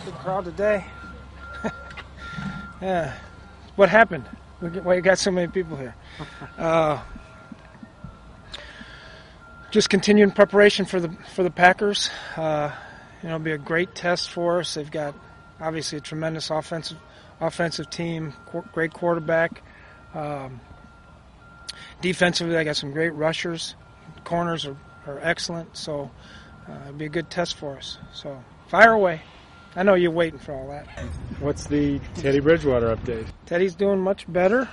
Big crowd today. Yeah. What happened? Why you got so many people here? Just continuing preparation for the Packers. It'll be a great test for us. They've got obviously a tremendous offensive team, great quarterback. Defensively, they got some great rushers. Corners are excellent, so it'll be a good test for us. So fire away. I know you're waiting for all that. What's the Teddy Bridgewater update? Teddy's doing much better.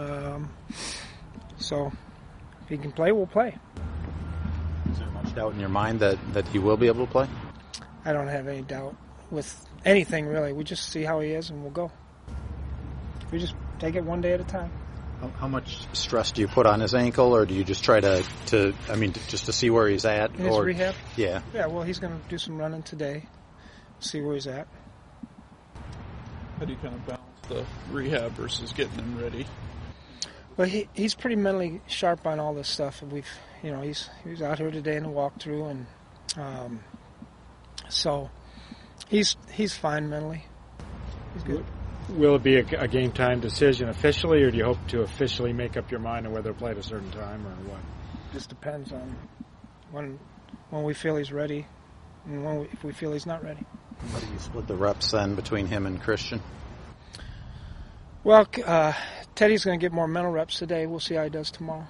So if he can play, we'll play. Is there much doubt in your mind that he will be able to play? I don't have any doubt with anything, really. We just see how he is, and we'll go. We just take it one day at a time. How much stress do you put on his ankle, or do you just try to just to see where he's at? In his rehab? Yeah. Yeah, well, he's going to do some running today, see where he's at. How do you kind of balance the rehab versus getting him ready? Well, he's pretty mentally sharp on all this stuff. And he was out here today in the walkthrough, and so he's fine mentally. He's good. Will it be a game time decision officially, or do you hope to officially make up your mind on whether to play at a certain time or what? Just depends on when we feel he's ready, and if we feel he's not ready. How do you split the reps then between him and Christian? Well, Teddy's going to get more mental reps today. We'll see how he does tomorrow.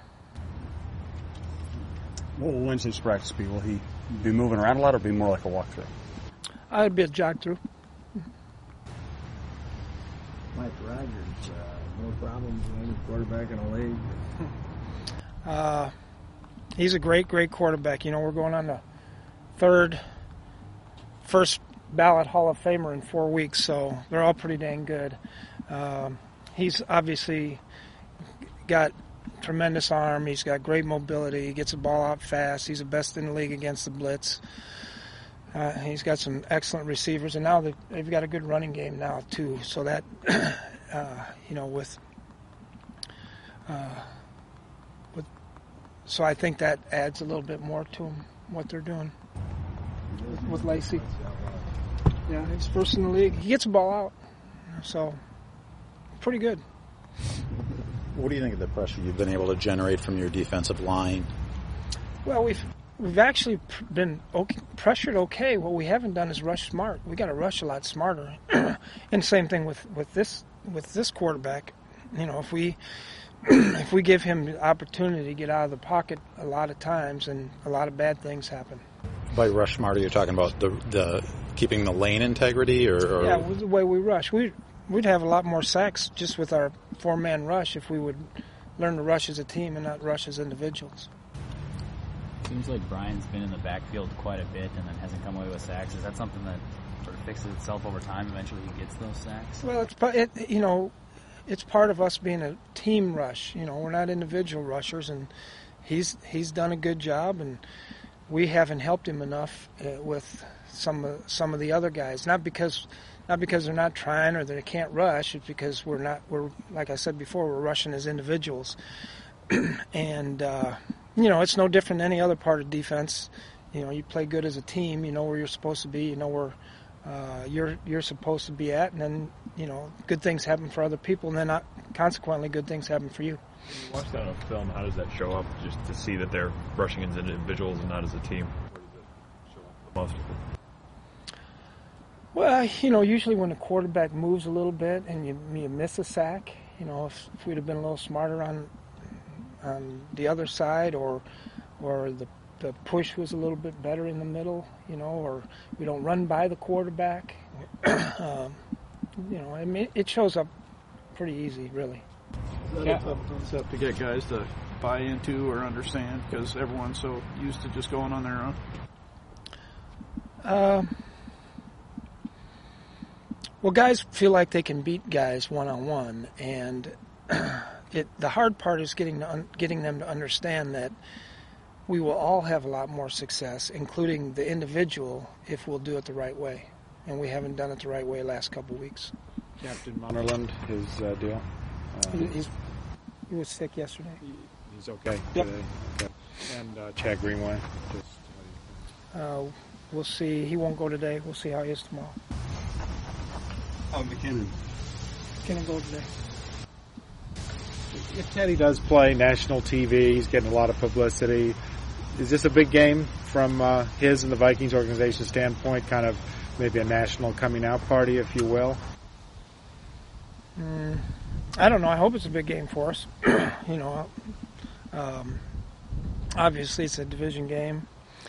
What will Wednesday's practice be? Will he be moving around a lot or be more like a walkthrough? I'd be a jog through. Mike Rogers, no problems with any quarterback in the league. He's a great quarterback. We're going on the first ballot Hall of Famer in 4 weeks, so they're all pretty dang good. He's obviously got tremendous arm. He's got great mobility. He gets the ball out fast. He's the best in the league against the blitz. He's got some excellent receivers, and now they've got a good running game now too. So that, so I think that adds a little bit more to him, what they're doing with Lacey. Yeah, he's first in the league. He gets the ball out, so pretty good. What do you think of the pressure you've been able to generate from your defensive line? Well, we've actually been pressured okay. What we haven't done is rush smart. We got to rush a lot smarter. And same thing with this quarterback. If we give him the opportunity to get out of the pocket a lot of times, and a lot of bad things happen. By rush smarter, you're talking about the keeping the lane integrity, or yeah, with the way we rush. We'd have a lot more sacks just with our four-man rush if we would learn to rush as a team and not rush as individuals. Seems like Brian's been in the backfield quite a bit and then hasn't come away with sacks. Is that something that sort of fixes itself over time? Eventually he gets those sacks? Well, it's part of us being a team rush. We're not individual rushers, and he's done a good job, and we haven't helped him enough with some of the other guys. Not because they're not trying or they can't rush. It's because we're like I said before, we're rushing as individuals, and. It's no different than any other part of defense. You play good as a team. You know where you're supposed to be. You know where you're supposed to be at, and then good things happen for other people, and then consequently good things happen for you. When you watch that on film, how does that show up? Just to see that they're rushing as individuals and not as a team. Where does it show up the most? Well, usually when the quarterback moves a little bit and you miss a sack, if we'd have been a little smarter on the other side, or the push was a little bit better in the middle, or we don't run by the quarterback. It shows up pretty easy, really. Is that a tough concept to get guys to buy into or understand, because everyone's so used to just going on their own? Well, guys feel like they can beat guys one-on-one, and the hard part is getting them to understand that we will all have a lot more success, including the individual, if we'll do it the right way. And we haven't done it the right way the last couple of weeks. Captain Munnerlund, his deal? He was sick yesterday. He's okay yep. today. Okay. And Chad Greenway? We'll see. He won't go today. We'll see how he is tomorrow. McKinnon. McKinnon goes today. If Teddy does play national TV, he's getting a lot of publicity. Is this a big game from his and the Vikings organization standpoint, kind of maybe a national coming out party, if you will? I don't know. I hope it's a big game for us. Obviously it's a division game.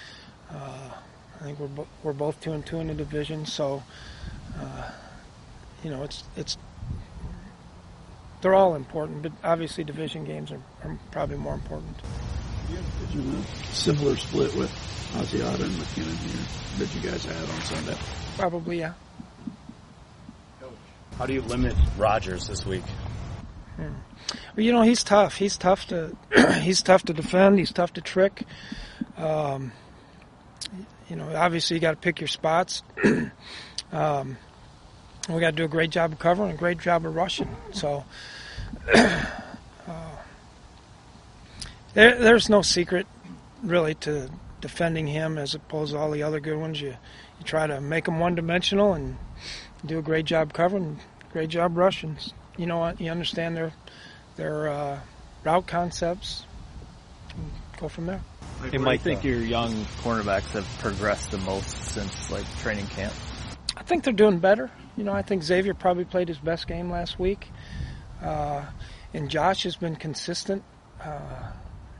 I think we're both 2-2 in the division, so it's they're all important, but obviously division games are probably more important. Similar split with Asiata and McKinnon here that you guys had on Sunday. Probably, yeah. How do you limit Rodgers this week? Well, he's tough. He's tough to he's tough to defend. He's tough to trick. Obviously you got to pick your spots. We got to do a great job of covering, a great job of rushing. So there's no secret really to defending him as opposed to all the other good ones. You try to make them one-dimensional and do a great job covering, great job rushing. You know what? You understand their route concepts. And go from there. Hey, Mike, I think your young cornerbacks have progressed the most since training camp. I think they're doing better. I think Xavier probably played his best game last week, and Josh has been consistent. I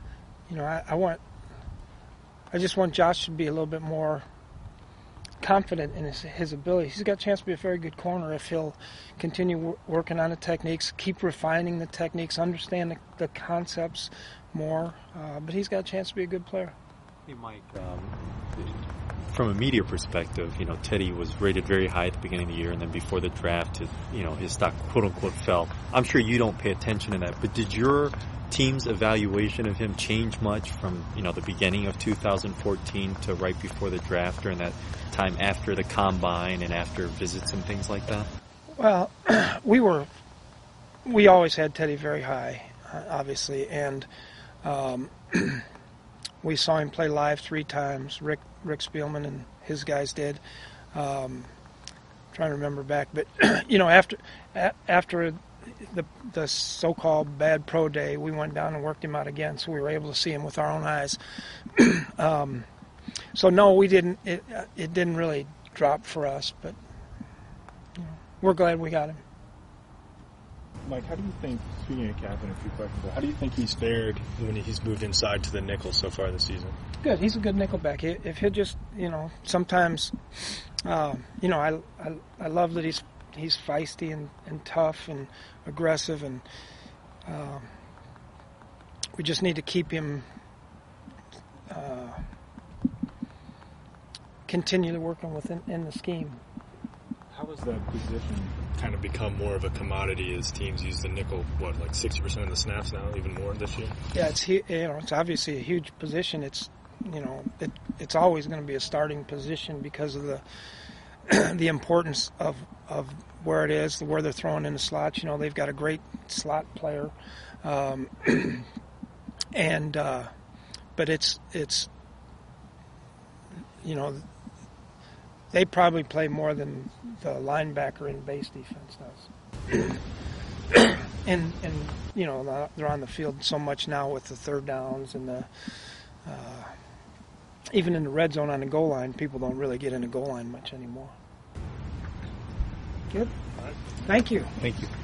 just want Josh to be a little bit more confident in his ability. He's got a chance to be a very good corner if he'll continue working on the techniques, keep refining the techniques, understand the concepts more. But he's got a chance to be a good player. Hey, Mike, from a media perspective, Teddy was rated very high at the beginning of the year, and then before the draft, his stock quote-unquote fell. I'm sure you don't pay attention to that, but did your team's evaluation of him change much from, the beginning of 2014 to right before the draft, during that time after the combine and after visits and things like that? Well, we always had Teddy very high, obviously, and we saw him play live 3 times. Rick Spielman and his guys did. Trying to remember back, but after the so-called bad pro day, we went down and worked him out again, so we were able to see him with our own eyes. So no, we didn't. It didn't really drop for us, but we're glad we got him. Mike, how do you think, speaking of Kaplan, a few questions, how do you think he's fared when he's moved inside to the nickel so far this season? Good. He's a good nickelback. If he'll just, sometimes, I love that he's feisty and tough and aggressive, and we just need to keep him continually working in the scheme. How has that position kind of become more of a commodity as teams use the nickel, 60% of the snaps now, even more this year? Yeah, it's obviously a huge position. It's it's always going to be a starting position because of the importance of where it is, where they're throwing in the slots. They've got a great slot player, and but it's they probably play more than the linebacker in base defense does. and they're on the field so much now with the third downs and the even in the red zone on the goal line, people don't really get in the goal line much anymore. Good. Thank you. Thank you.